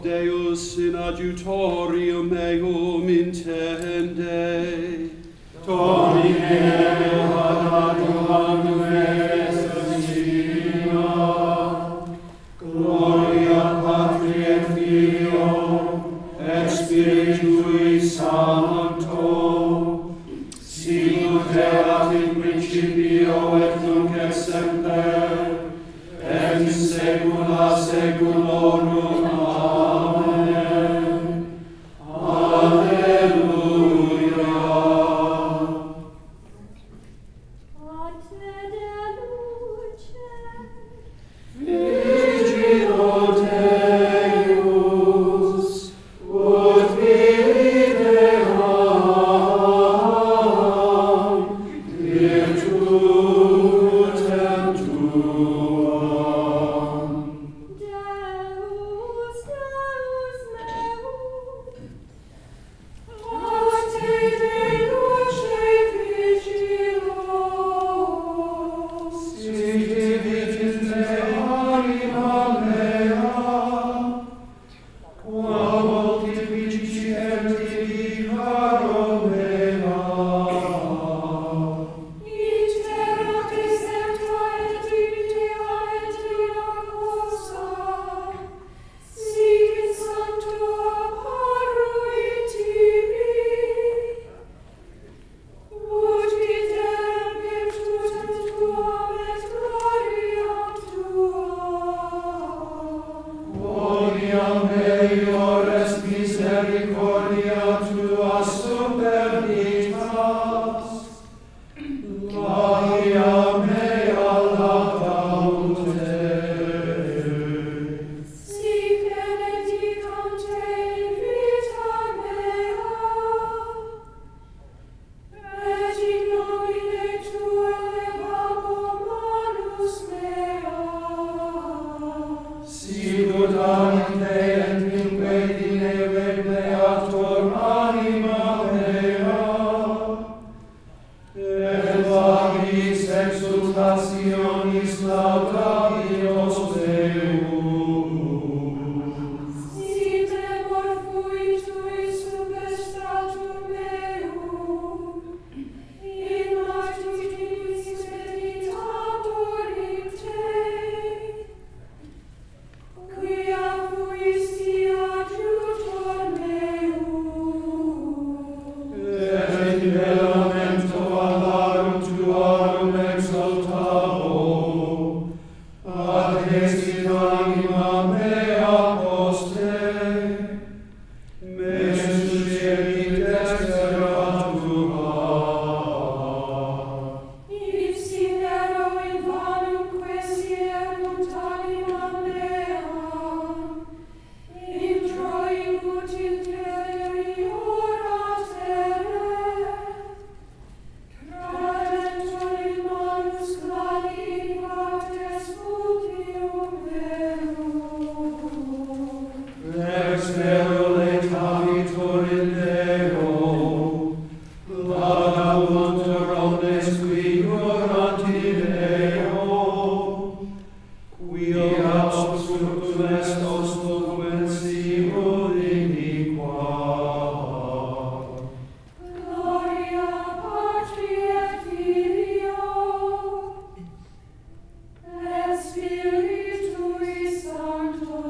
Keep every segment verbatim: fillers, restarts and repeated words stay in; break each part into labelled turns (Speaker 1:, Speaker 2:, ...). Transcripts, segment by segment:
Speaker 1: Deus in adjutorium meum intende.
Speaker 2: Domine ad adjuvantum efes Dina, gloria Patri et Filio, et Spiritui Sancto, sicut erat in principio et nunc et semper, et in saecula saeculorum. Amen. Alleluia.
Speaker 3: Ate de luce,
Speaker 2: Vigilo Deus, ut videam virtutem tuam.
Speaker 3: Deus, Deus meus,
Speaker 2: Ate de luce vigilo, sit vigente anima mea, quam multipliciem divicaro mea. Iterat excepta et dimitia et inacosa, sic in sancto apparui tibi, ut videam virtutem tuam et gloriam tuam. Quoniam melior est misericordia tua super vitatis, gloria mea laudam te. Sic benedicam te in vita mea, et in nomine tuae levabo manus mea. Sicut ante et minque dineve beator anima mea, et vagis exultationis laudabios Deus. Si temor fuitui subestatum meum, in martirinis meditator in te, quia fuisti adjutor meum. Et in velamento alarum tuarum exaltabo, adhestit anima mea post te, mesus celi dextera tua. Ipsi vero in vanum quaesierunt anima mea, introibunt in crederi ora terre, tradentur in manus gladi in partes utium verum. Lex vero letavitur in Deo, laudamuntur omnes qui ignoranti Deo, quia obscurtum est ostrum et simul iniqua. Gloria Patri et Filio, et Spiritui Sancto,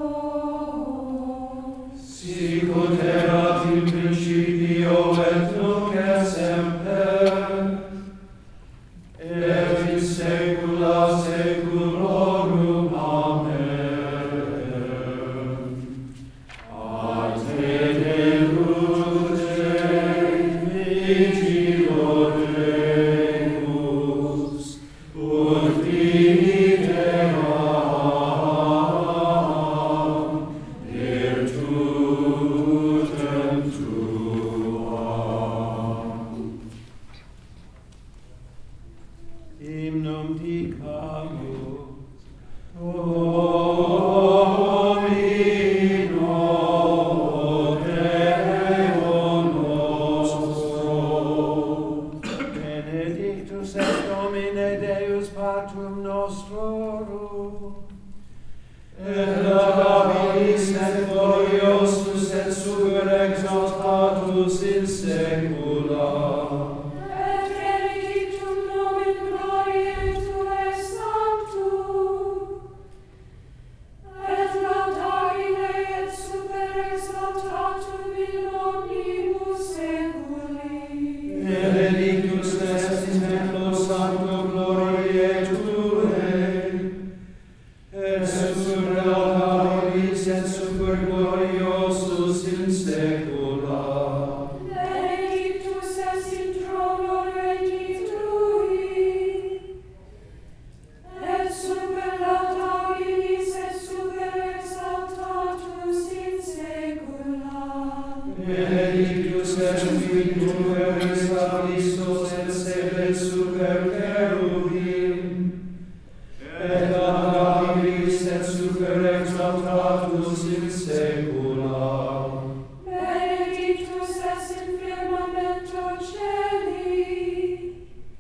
Speaker 2: sicut erat in principio et nunc et semper, et in saecula saeculorum. Amen. Ate de luce vigilo Deus, ut videam virtutem tuam. Hymnum dicamus. Domino Deo nostro, benedictus est Domine Deus Patrum nostrorum, et la et gloria gloriosus et super exaltatus in saecula.
Speaker 3: Et benedictum nomen gloriae Tuae sanctum, et laudabile et super exaltatum in omnibus saeculi.
Speaker 2: Benedictus est in templo sancto gloriae Tuae, et super laudabilis et super gloriosus in saecula.
Speaker 3: Benedictus est in trono Regni Tui, et super laudabilis et super exaltatus in saecula.
Speaker 2: Benedictus est Filius Christus et sede super cherubim, et laudabilis et super exaltatus in saecula.
Speaker 3: Benedictus est in firmamento celi,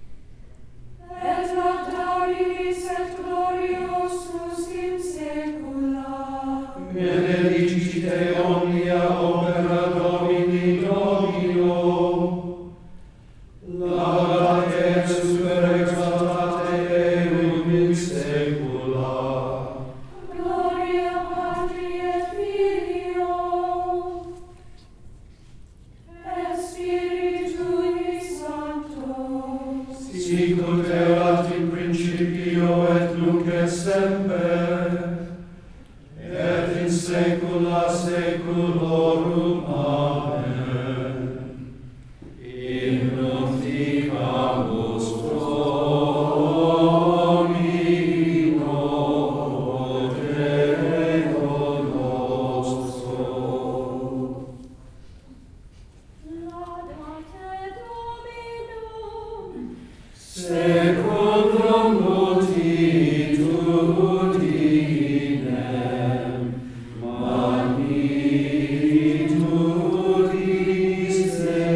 Speaker 3: et laudabilis et gloriosus in saecula.
Speaker 2: Benedicite omnia opera Domini Domino, laudate et super exaltate eum in saecula.
Speaker 3: Gloria Patri et Filio, et Spiritui Sancto,
Speaker 2: Sicut erat in principio et nunc et semper, et in saecula saeculorum. Amen. In nunticamus Domino Deo nostro.
Speaker 3: Laudate Dominum,
Speaker 2: Secundum multitudinem magnitudis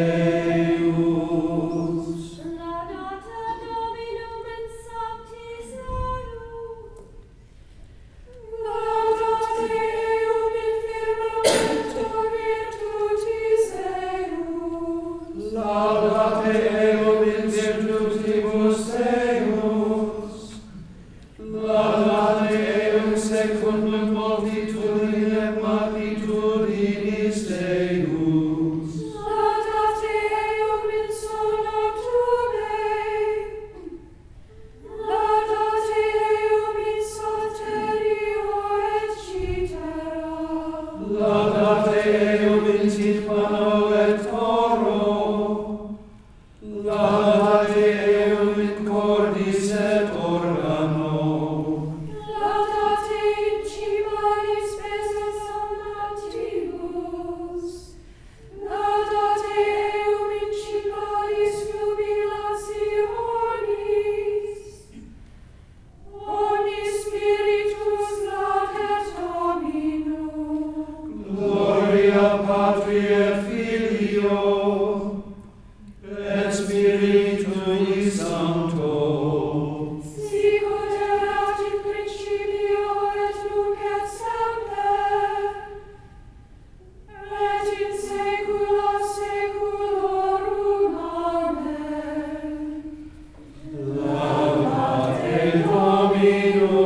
Speaker 2: Deus.
Speaker 3: laudate Dominum in sanctis eum, laudate eum in firmamento virtutis eius,
Speaker 2: Laudate eum in virtutibus Deus. Laudate eum secundum multitudinem magnitudinis Deus.
Speaker 3: laudate eum in sono Tuae, laudate eum in salterio et cithara,
Speaker 2: Laudate eum in timpano et coro. Laudate eum in cordis et organo.
Speaker 3: laudate in cimbalis spes sonatibus, laudate eum in cimbalis jubilationis, omnis spiritus laudet Dominum.
Speaker 2: Gloria Patri et Filio et Spiritui Sancto.
Speaker 3: Sicut erat in principio et nunc et semper, et in saecula saeculorum. Amen.
Speaker 2: Laudate Domino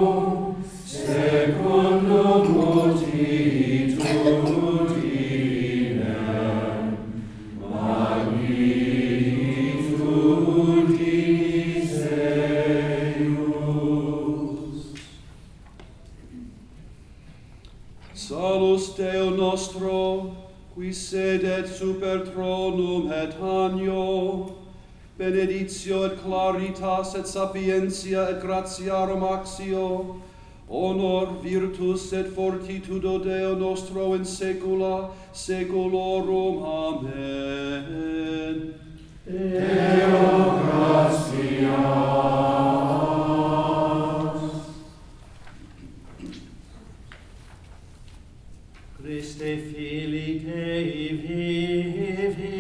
Speaker 2: secundum multitudinem magnitudinis Deus.
Speaker 1: Salus Deo nostro, qui sedet super tronum et agno, beneditio et claritas et sapientia et gratiarum axio, honor, virtus et fortitudo Deo nostro in saecula saeculorum. Amen.
Speaker 2: Deo gratias.
Speaker 4: Christe Filii Dei vivi,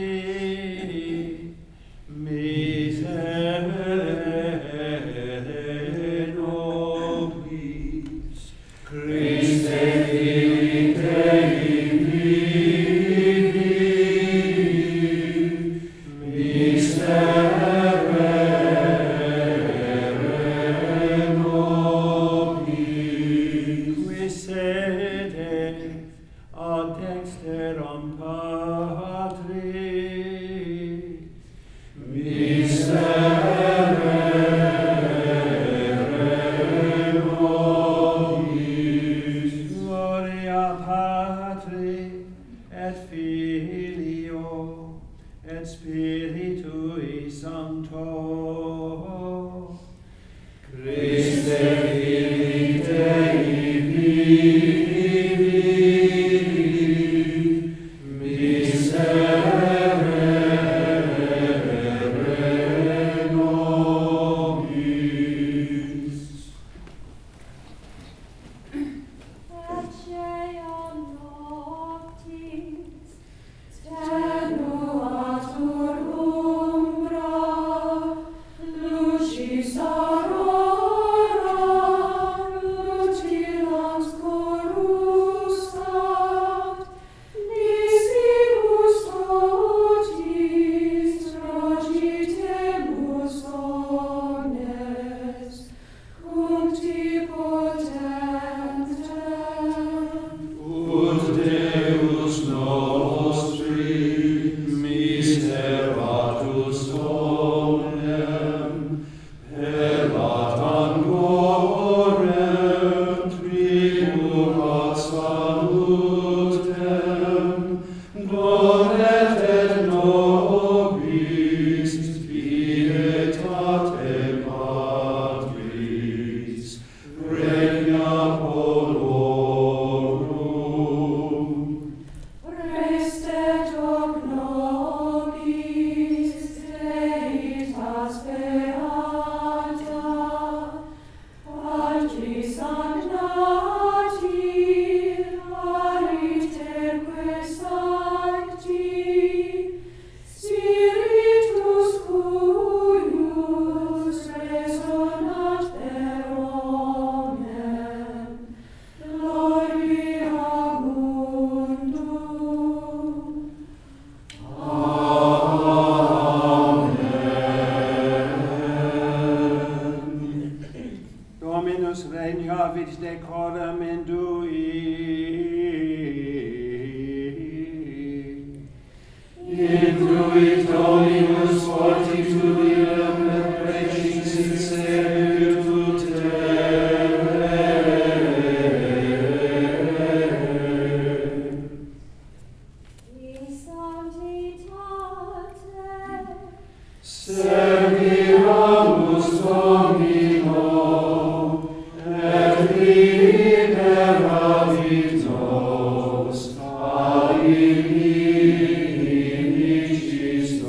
Speaker 4: miserere nobis.
Speaker 2: Christe Filii Dei
Speaker 4: ad dexteram Patri.
Speaker 1: Miserere nobis.
Speaker 4: Gloria Patri, et Filio, et Spiritui Sancto.
Speaker 1: Christe Filii Dei vivi, miserere nobis.
Speaker 3: Ecea noctis, tenuatur umbra, lucis aurora, lutilans coruscat, nisibus totis rogitemus omnes, cuncti potentem.
Speaker 1: Ut Deus nostri miseratus omnem per latangorem tribulat salutem donet et nobis pietate Patris regna polorum.
Speaker 3: Restet hoc nobis Deitas beata, Patris agnati, aliterque sancti, Spiritus cuius resonat per omnem, Gloria mundo.
Speaker 2: Dominus regnavit decorum indui.
Speaker 1: Induit Dominus fortitudinem et precis sincere virtute.
Speaker 3: In sanctitate,
Speaker 1: Serviamus Domino, et liberavit nos a inicis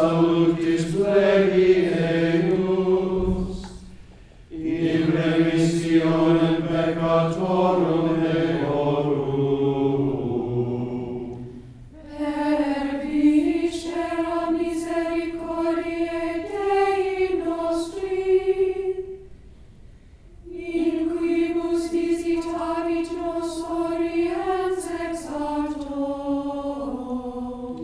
Speaker 1: salutis plegi eius, in remissionem peccatorum eorum.
Speaker 3: Per viscera misericordiae Dei nostri, in quibus visitavit nos oriens exalto.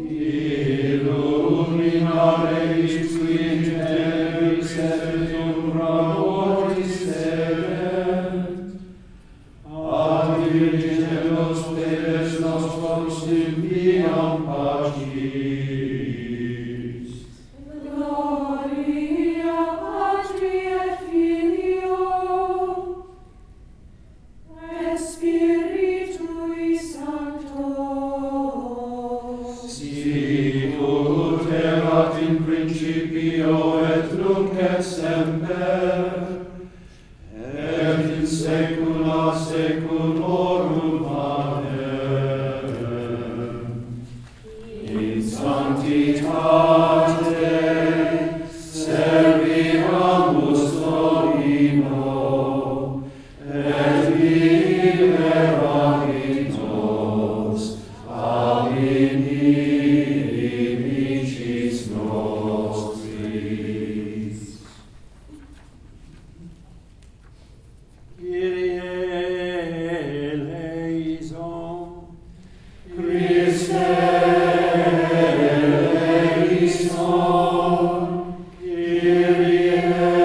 Speaker 1: Illuminare istui in tenebris et umbra mortis sedent, ad dirigere nos pedes nostros in viam pacis.
Speaker 3: Gloria Patri et Filio et Spiritui Sancto.
Speaker 1: Sic ut erat in principio et nunc et semper, et in saecula saeculorum. Amen. In sanctitate serviamus Domino, et liberavit nos ab inimicis nostris.
Speaker 4: Kyrie eleison.
Speaker 1: Christe eleison, Kyrie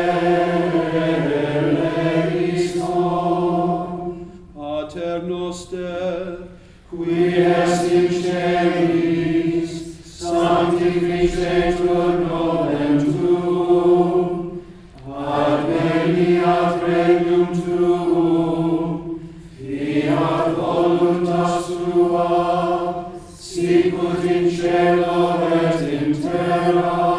Speaker 1: eleison.
Speaker 4: Pater noster,
Speaker 1: Qui est in celis, sanctificetur nomen tuum, adveniat regnum tuum, fiat voluntas tua, sicut in cielo et in terra.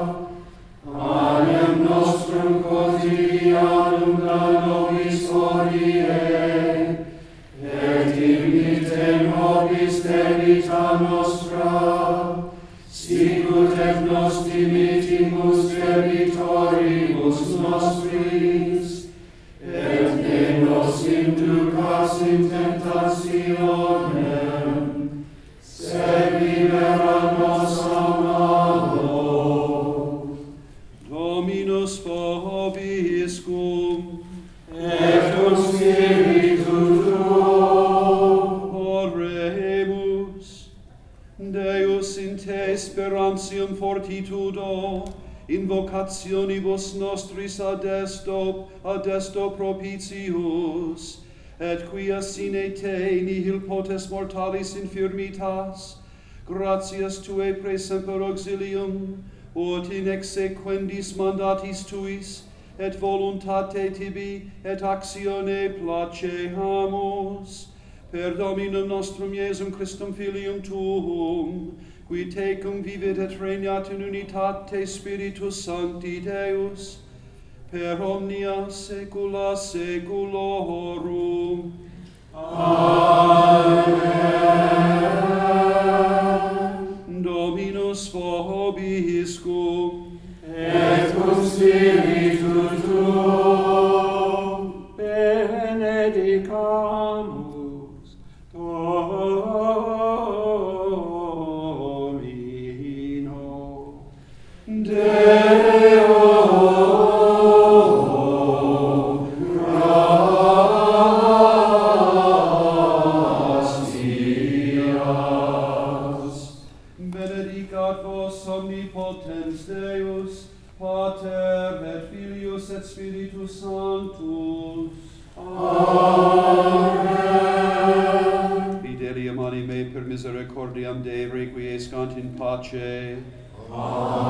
Speaker 1: Panem nostrum quotidianum da nobis hodie, et imite nobis debita nostra, sicut et nos dimitimus debitoribus nostris, et ne nos inducas in tentationem, sed libera nos a malo.
Speaker 4: Dominus vobiscum,
Speaker 1: Et cum spiritu tuo,
Speaker 4: oremus. Deus in te sperantium fortitudo, invocationibus nostris adesto, adesto propitius, et quia sine te nihil potes mortalis infirmitas, gratias tuae praesemper auxilium, ut in exequendis mandatis tuis, et voluntate tibi, et actione placeamus, per Dominum nostrum Iesum Christum Filium tuum, qui tecum vivit et regnat in unitate Spiritus Sancti Deus, per omnia saecula saeculorum.
Speaker 1: Amen.
Speaker 4: Dominus vobiscum,
Speaker 1: Et cum spiritu tuo,
Speaker 4: benedicamus Domino.
Speaker 1: Deo gratias.
Speaker 4: Benedicat vos omnipotens Deus, Pater et Filius et Spiritus Sanctus.
Speaker 1: Amen.
Speaker 4: Fidelium animae per misericordiam Dei requiescant in pace.
Speaker 1: Amen.